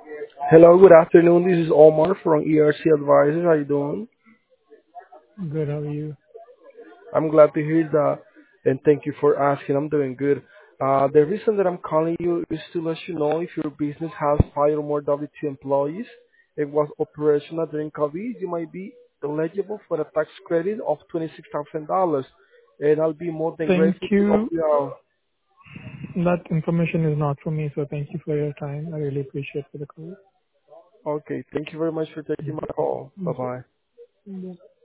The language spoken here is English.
Hello, good afternoon. This is Omar from ERC Advisors. How you doing? Good. How are you? I'm glad to hear that, and thank you for asking. I'm doing good. The reason that I'm calling you is to let you know if your business has 5 or more W-2 employees and was operational during COVID, you might be eligible for a tax credit of $26,000, and I'll be more than Thank grateful to help you. you out. That information is not for me, so thank you for your time. I really appreciate for the call. Okay, thank you very much for taking my call. Mhm. Bye-bye. Mhm.